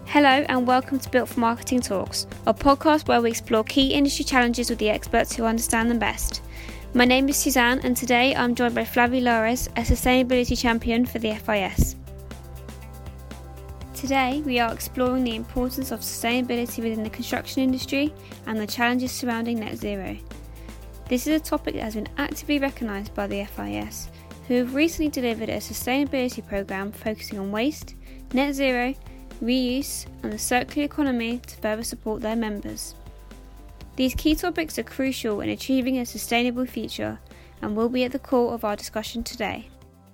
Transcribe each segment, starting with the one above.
Hello and welcome to Built for Marketing Talks, a podcast where we explore key industry challenges with the experts who understand them best. My name is Suzanne and today I'm joined by Flavie Laures, a sustainability champion for the FIS. Today we are exploring the importance of sustainability within the construction industry and the challenges surrounding net zero. This is a topic that has been actively recognised by the FIS, who have recently delivered a sustainability programme focusing on waste, net zero, reuse and the circular economy to further support their members. These key topics are crucial in achieving a sustainable future and will be at the core of our discussion today.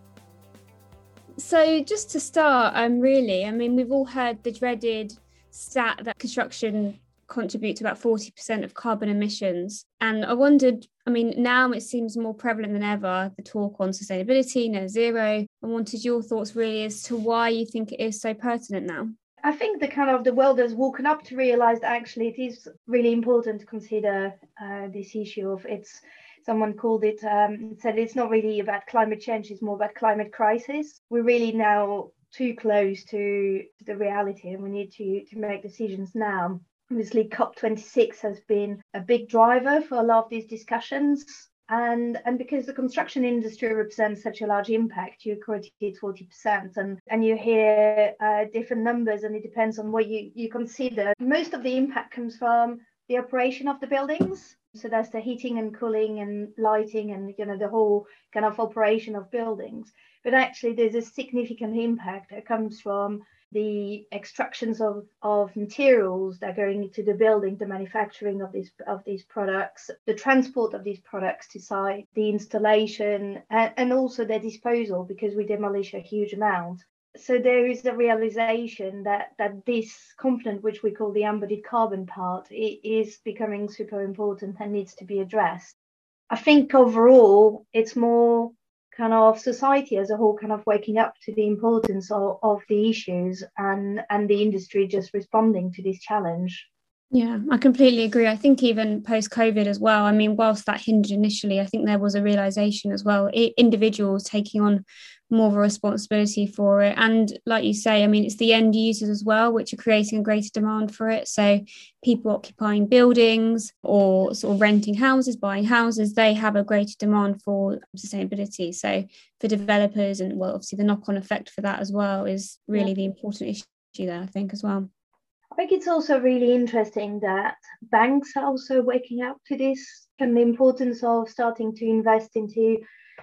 So just to start, we've all heard the dreaded stat that construction contributes about 40% of carbon emissions. And I wondered, now it seems more prevalent than ever, the talk on sustainability, net zero. I wanted your thoughts really as to why you think it is so pertinent now. I think the world has woken up to realise that actually it is really important to consider this issue of someone called it, said it's not really about climate change, it's more about climate crisis. We're really now too close to the reality and we need to make decisions now. Obviously, COP26 has been a big driver for a lot of these discussions. And because the construction industry represents such a large impact, you quoted 40%, and you hear different numbers, and it depends on what you consider. Most of the impact comes from the operation of the buildings. So that's the heating and cooling and lighting and the whole kind of operation of buildings. But actually, there's a significant impact that comes from the extractions of materials that are going into the building, the manufacturing of these products, the transport of these products to site, the installation, and also their disposal, because we demolish a huge amount. So there is a realization that this component, which we call the embodied carbon part, is becoming super important and needs to be addressed. I think overall, it's more kind of society as a whole kind of waking up to the importance of the issues and the industry just responding to this challenge. Yeah, I completely agree. I think even post-COVID as well, whilst that hindered initially, I think there was a realisation as well, individuals taking on more of a responsibility for it. And like you say, it's the end users as well, which are creating a greater demand for it. So people occupying buildings or sort of renting houses, buying houses, they have a greater demand for sustainability. So for developers and obviously the knock-on effect for that as well is really the important issue there, I think, as well. I think it's also really interesting that banks are also waking up to this and the importance of starting to invest into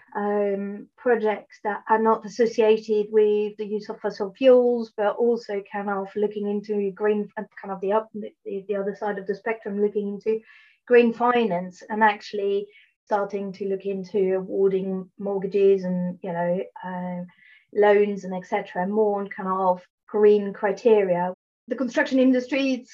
projects that are not associated with the use of fossil fuels, but also kind of looking into green, kind of the other side of the spectrum, looking into green finance and actually starting to look into awarding mortgages and loans and etc. more on kind of green criteria. The construction industry,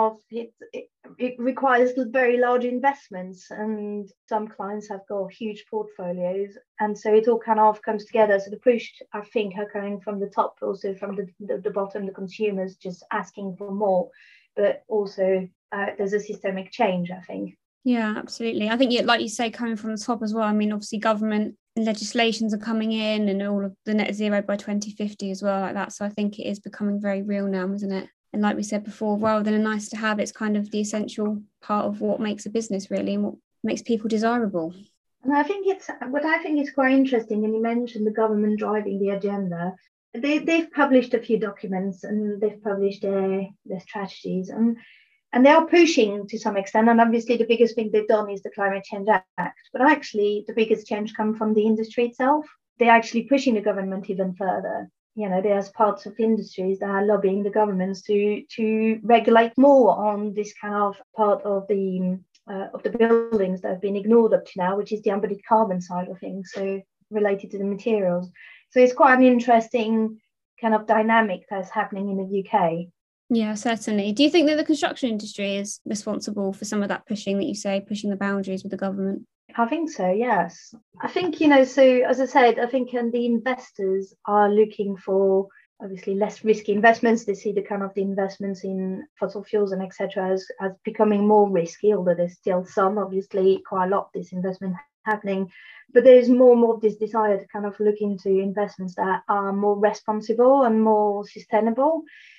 it requires very large investments, and some clients have got huge portfolios, and so it all kind of comes together. So the push, I think, are coming from the top, also from the bottom, the consumers just asking for more, but also there's a systemic change, I think. Yeah, absolutely. I think, like you say, coming from the top as well. Obviously government legislations are coming in and all of the net zero by 2050 as well, like that. So I think it is becoming very real now, isn't it? And like we said before, rather than a nice to have, it's kind of the essential part of what makes a business really and what makes people desirable. And I think what I think is quite interesting, and you mentioned the government driving the agenda. They've published a few documents and they've published their strategies and they are pushing to some extent. And obviously the biggest thing they've done is the Climate Change Act. But actually the biggest change comes from the industry itself. They're actually pushing the government even further. There's parts of industries that are lobbying the governments to regulate more on this kind of part of the buildings that have been ignored up to now, which is the embodied carbon side of things, so related to the materials. So it's quite an interesting kind of dynamic that's happening in the UK. Yeah, certainly. Do you think that the construction industry is responsible for some of that pushing that you say, pushing the boundaries with the government? I think so, yes. I think, so as I said, I think the investors are looking for obviously less risky investments. They see the kind of the investments in fossil fuels and etc. as becoming more risky, although there's still obviously quite a lot of this investment happening. But there's more and more of this desire to kind of look into investments that are more responsible and more sustainable.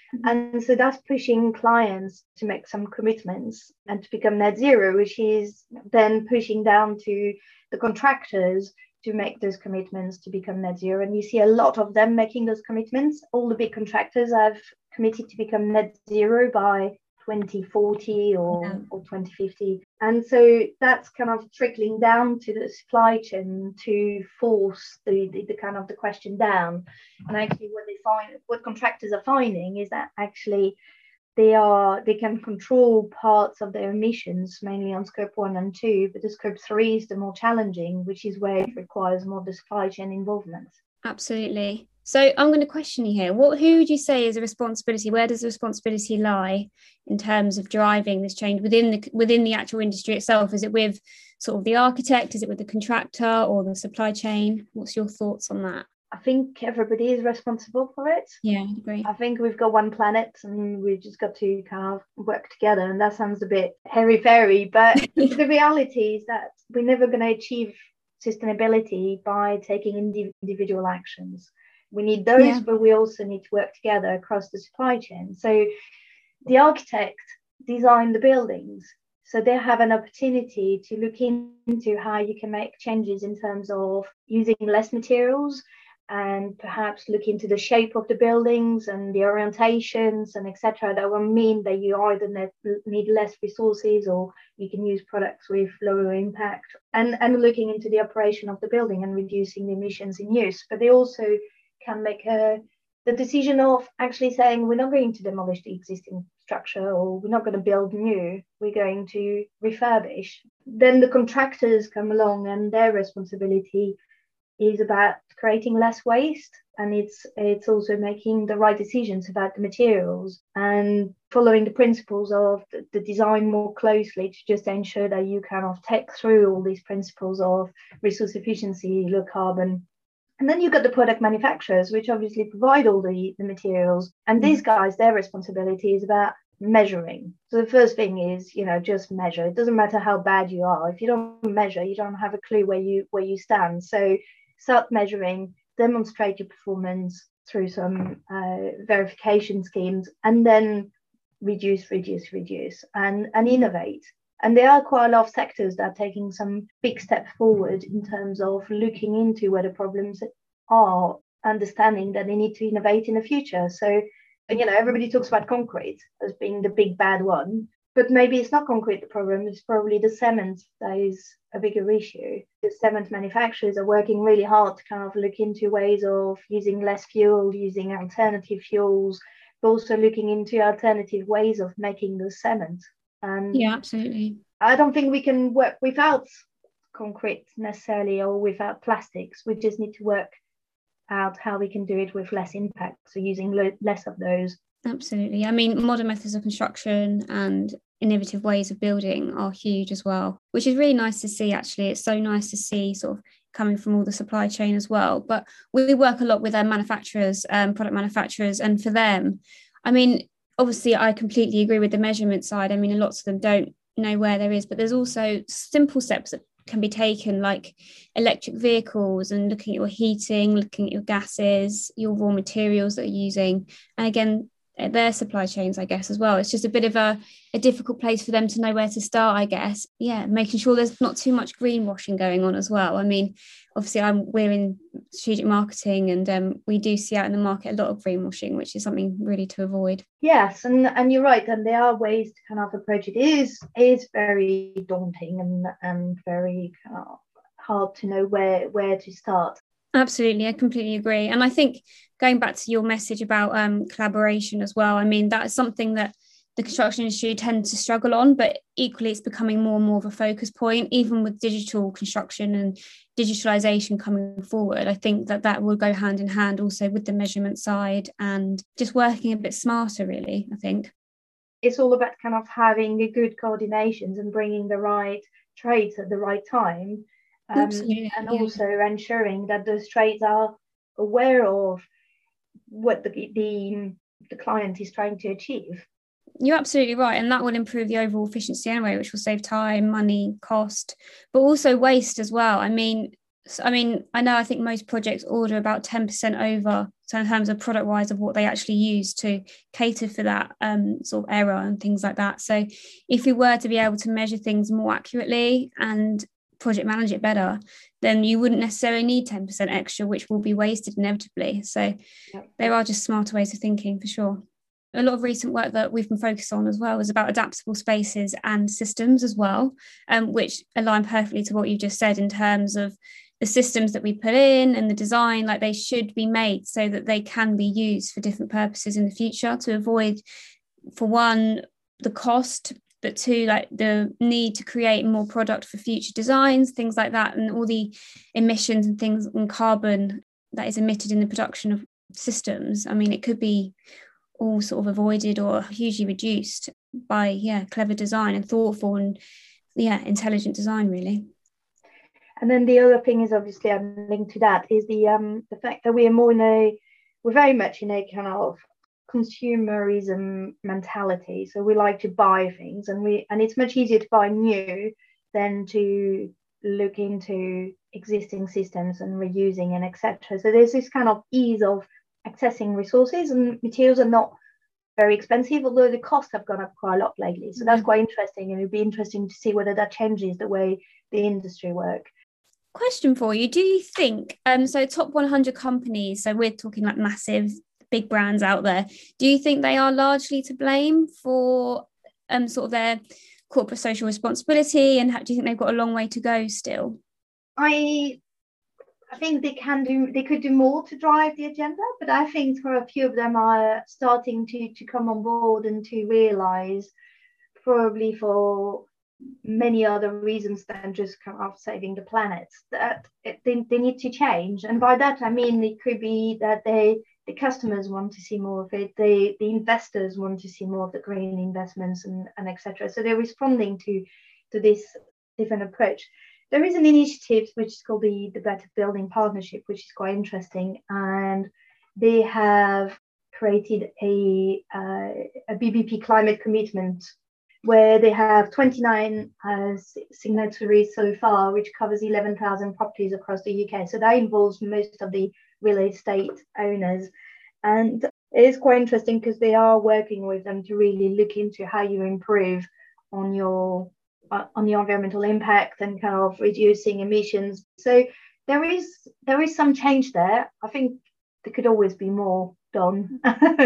And so that's pushing clients to make some commitments and to become net zero, which is then pushing down to the contractors to make those commitments to become net zero. And you see a lot of them making those commitments. All the big contractors have committed to become net zero by 2040 or 2050. And so that's kind of trickling down to the supply chain to force the kind of the question down. And actually what contractors are finding is that actually they can control parts of their emissions, mainly on scope 1 and 2, but the scope 3 is the more challenging, which is where it requires more of the supply chain involvement. Absolutely. So I'm going to question you here. Who would you say is a responsibility? Where does the responsibility lie in terms of driving this change within the actual industry itself? Is it with sort of the architect? Is it with the contractor or the supply chain? What's your thoughts on that? I think everybody is responsible for it. Yeah, I agree. I think we've got one planet and we've just got to kind of work together. And that sounds a bit hairy-fairy, but the reality is that we're never going to achieve sustainability by taking individual actions. We need those, but we also need to work together across the supply chain. So the architect designed the buildings, so they have an opportunity to look into how you can make changes in terms of using less materials, and perhaps look into the shape of the buildings and the orientations and etc. That will mean that you either need less resources or you can use products with lower impact, and looking into the operation of the building and reducing the emissions in use. But they also can make the decision of actually saying we're not going to demolish the existing structure, or we're not going to build new, we're going to refurbish. Then the contractors come along and their responsibility is about creating less waste, and it's also making the right decisions about the materials and following the principles of the design more closely to just ensure that you kind of take through all these principles of resource efficiency, low carbon. And then you've got the product manufacturers, which obviously provide all the materials, and these guys, their responsibility is about measuring. So the first thing is, just measure. It doesn't matter how bad you are. If you don't measure, you don't have a clue where you stand. So start measuring, demonstrate your performance through some verification schemes, and then reduce and innovate. And there are quite a lot of sectors that are taking some big steps forward in terms of looking into where the problems are, understanding that they need to innovate in the future. So, everybody talks about concrete as being the big bad one, but maybe it's not concrete the problem, it's probably the cement that is a bigger issue. The cement manufacturers are working really hard to kind of look into ways of using less fuel, using alternative fuels, but also looking into alternative ways of making the cement. And yeah, absolutely. I don't think we can work without concrete necessarily, or without plastics. We just need to work out how we can do it with less impact, so using less of those. Absolutely. I mean, modern methods of construction and innovative ways of building are huge as well, which is really nice to see. Actually, it's so nice to see sort of coming from all the supply chain as well. But we work a lot with our manufacturers, product manufacturers, and for them, I mean, obviously I completely agree with the measurement side. I mean, lots of them don't know where there is, but there's also simple steps that can be taken, like electric vehicles and looking at your heating, looking at your gases, your raw materials that you're using, and again their supply chains, I guess, as well. It's just a bit of a difficult place for them to know where to start, I guess. Yeah, making sure there's not too much greenwashing going on as well. I mean, obviously we're in strategic marketing, and we do see out in the market a lot of greenwashing, which is something really to avoid. Yes, and you're right, and there are ways to kind of approach it. It is very daunting and very kind of hard to know where to start. Absolutely, I completely agree. And I think going back to your message about collaboration as well, I mean, that is something that the construction industry tends to struggle on, but equally it's becoming more and more of a focus point, even with digital construction and digitalization coming forward. I think that will go hand in hand also with the measurement side and just working a bit smarter, really, I think. It's all about kind of having a good coordinations and bringing the right trades at the right time. And also ensuring that those trades are aware of what the client is trying to achieve. You're absolutely right, and that will improve the overall efficiency anyway, which will save time, money, cost, but also waste as well. I mean, So, I mean, I think most projects order about 10% over. So in terms of product wise of what they actually use to cater for that sort of error and things like that. So if we were to be able to measure things more accurately and project manage it better, then you wouldn't necessarily need 10% extra, which will be wasted inevitably. So there are just smarter ways of thinking for sure. A lot of recent work that we've been focused on as well is about adaptable spaces and systems as well, which align perfectly to what you just said in terms of the systems that we put in and the design, like they should be made so that they can be used for different purposes in the future to avoid, for one, the cost, but two, like the need to create more product for future designs, things like that, and all the emissions and things and carbon that is emitted in the production of systems. I mean, it could be all sort of avoided or hugely reduced by clever design and thoughtful and intelligent design, really. And then the other thing is obviously linked to that is the fact that we're very much in a kind of consumerism mentality. So we like to buy things, and it's much easier to buy new than to look into existing systems and reusing and etc. So there's this kind of ease of accessing resources, and materials are not very expensive, although the costs have gone up quite a lot lately. So that's quite interesting, and it'd be interesting to see whether that changes the way the industry works. Question for you. Do you think, so top 100 companies, so we're talking like massive, big brands out there, do you think they are largely to blame for sort of their corporate social responsibility, and do you think they've got a long way to go still? I think they could do more to drive the agenda, but I think for a few of them are starting to come on board and to realise, probably for many other reasons than just kind of saving the planet, that they need to change. And by that I mean it could be that the customers want to see more of it, the investors want to see more of the green investments and etc. So they're responding to this different approach. There is an initiative which is called the Better Building Partnership, which is quite interesting, and they have created a BBP climate commitment where they have 29 signatories so far, which covers 11,000 properties across the UK. So that involves most of the real estate owners. And it is quite interesting because they are working with them to really look into how you improve on the environmental impact and kind of reducing emissions. So there is some change there. I think there could always be more done.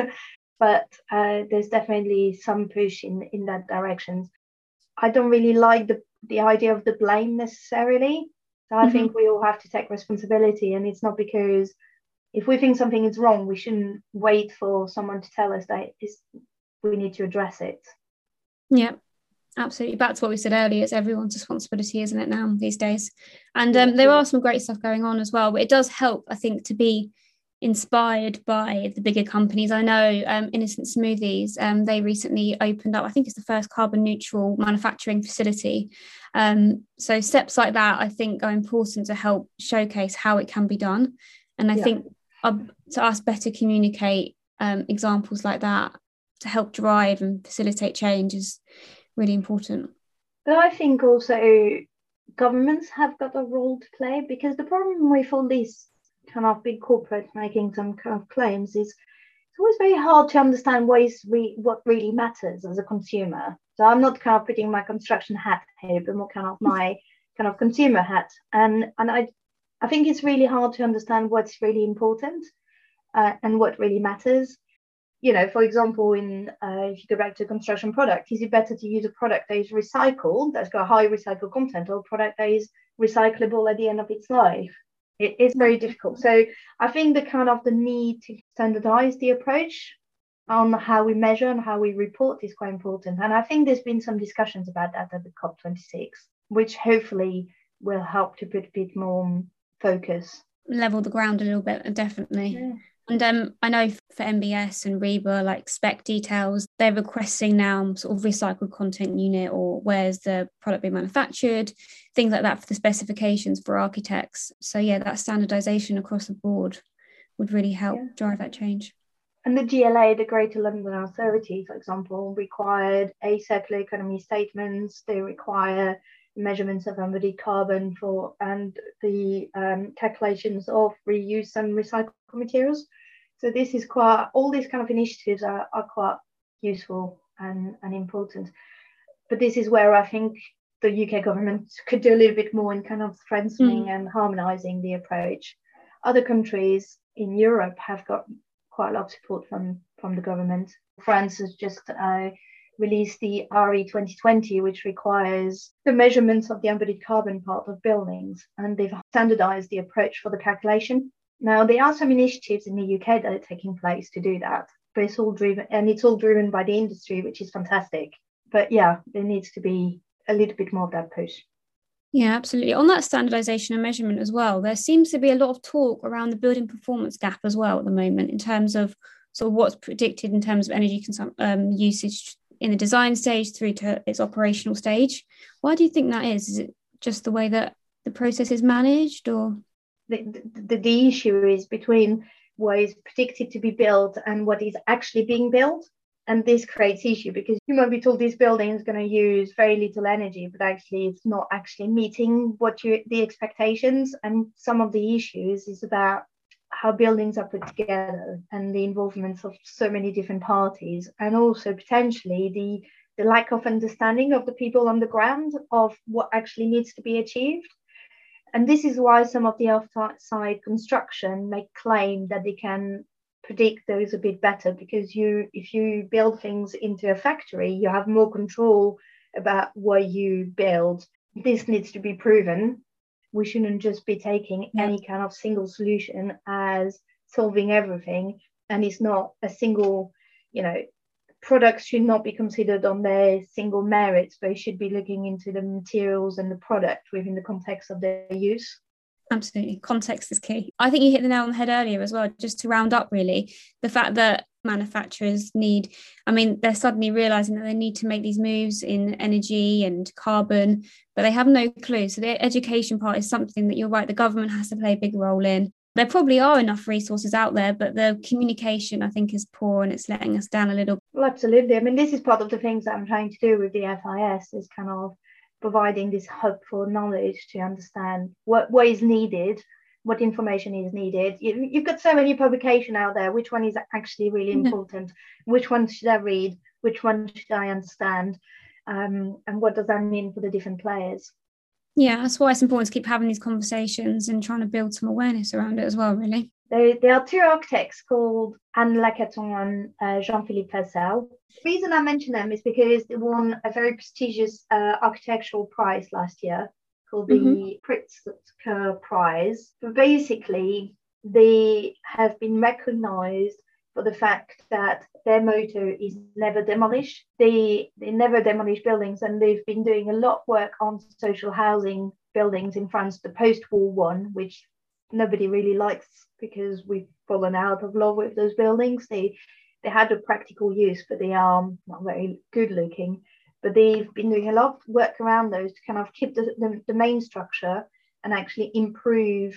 But there's definitely some push in that direction. I don't really like the idea of the blame necessarily. So I think we all have to take responsibility, and it's not because if we think something is wrong, we shouldn't wait for someone to tell us that we need to address it. Yeah, absolutely. Back to what we said earlier, it's everyone's responsibility, isn't it, now these days? And there are some great stuff going on as well, but it does help, I think, to be inspired by the bigger companies. I know Innocent Smoothies, they recently opened up, I think it's the first carbon neutral manufacturing facility. So steps like that, I think, are important to help showcase how it can be done. And I think to us better communicate examples like that to help drive and facilitate change is really important. But I think also governments have got a role to play, because the problem with all these kind of big corporates making some kind of claims is it's always very hard to understand what really matters as a consumer. So I'm not kind of putting my construction hat here, but more kind of my kind of consumer hat. And I think it's really hard to understand what's really important and what really matters. You know, for example, if you go back to a construction product, is it better to use a product that is recycled, that's got high recycled content, or a product that is recyclable at the end of its life? It is very difficult. So I think the need to standardize the approach on how we measure and how we report is quite important. And I think there's been some discussions about that at the COP26, which hopefully will help to put a bit more focus. Level the ground a little bit, definitely. Yeah. And I know for MBS and REBA, like spec details, they're requesting now sort of recycled content unit, or where's the product being manufactured, things like that for the specifications for architects. So yeah, that standardization across the board would really help drive that change. And the GLA, the Greater London Authority, for example, required a circular economy statements. They require measurements of embodied carbon and the calculations of reuse and recycled materials. So this is all these kind of initiatives are quite useful and important. But this is where I think the UK government could do a little bit more in kind of strengthening and harmonising the approach. Other countries in Europe have got quite a lot of support from the government. France has just released the RE 2020, which requires the measurements of the embodied carbon part of buildings, and they've standardised the approach for the calculation. Now, there are some initiatives in the UK that are taking place to do that, but it's all driven by the industry, which is fantastic. But yeah, there needs to be a little bit more of that push. Yeah, absolutely. On that standardisation and measurement as well, there seems to be a lot of talk around the building performance gap as well at the moment in terms of sort of what's predicted in terms of energy usage in the design stage through to its operational stage. Why do you think that is? Is it just the way that the process is managed, or? The issue is between what is predicted to be built and what is actually being built. And this creates issue because you might be told this building is going to use very little energy, but actually it's not actually meeting the expectations. And some of the issues is about how buildings are put together and the involvement of so many different parties, and also potentially the lack of understanding of the people on the ground of what actually needs to be achieved. And this is why some of the outside construction make claim that they can predict those a bit better, because if you build things into a factory, you have more control about what you build. This needs to be proven. We shouldn't just be taking any kind of single solution as solving everything. And it's not a single, products should not be considered on their single merits, but you should be looking into the materials and the product within the context of their use. Absolutely. Context is key. I think you hit the nail on the head earlier as well, just to round up really, the fact that manufacturers they're suddenly realizing that they need to make these moves in energy and carbon, but they have no clue. So the education part is something that, you're right, the government has to play a big role in. There probably are enough resources out there, but the communication, I think, is poor, and it's letting us down a little. Well, absolutely. This is part of the things that I'm trying to do with the FIS, is kind of providing this hub for knowledge to understand what is needed, what information is needed. You've got so many publications out there. Which one is actually really important? Which one should I read? Which one should I understand? And what does that mean for the different players? Yeah, that's why it's important to keep having these conversations and trying to build some awareness around it as well, really. There are two architects called Anne Lacaton and Jean-Philippe Fassel. The reason I mention them is because they won a very prestigious architectural prize last year called the Pritzker Prize. But basically, they have been recognized for the fact that their motto is never demolish. They never demolish buildings, and they've been doing a lot of work on social housing buildings in France, the post-war one, which nobody really likes because we've fallen out of love with those buildings. They had a practical use, but they are not very good looking. But they've been doing a lot of work around those to kind of keep the main structure and actually improve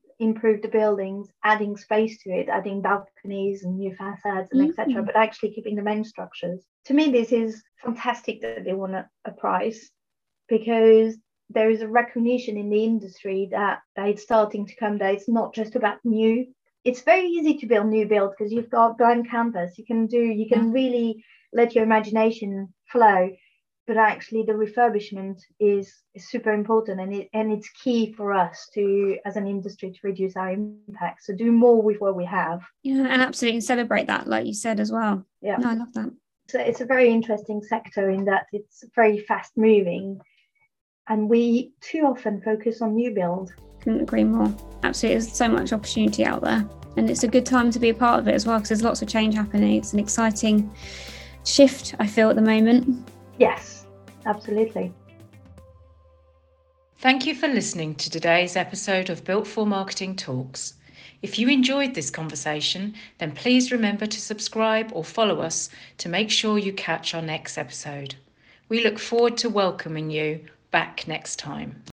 the buildings, adding space to it, adding balconies and new facades and etc., but actually keeping the main structures. To me, this is fantastic that they won a prize, because there is a recognition in the industry that it's starting to come, that it's not just about new. It's very easy to build new build because you've got blank canvas. You can really let your imagination flow. But actually the refurbishment is super important, and it's key for us to, as an industry, to reduce our impact. So do more with what we have. Yeah, and absolutely celebrate that, like you said as well. Yeah, no, I love that. So it's a very interesting sector in that it's very fast moving, and we too often focus on new build. Couldn't agree more. Absolutely, there's so much opportunity out there, and it's a good time to be a part of it as well, because there's lots of change happening. It's an exciting shift, I feel, at the moment. Yes, absolutely. Thank you for listening to today's episode of Built for Marketing Talks. If you enjoyed this conversation, then please remember to subscribe or follow us to make sure you catch our next episode. We look forward to welcoming you back next time.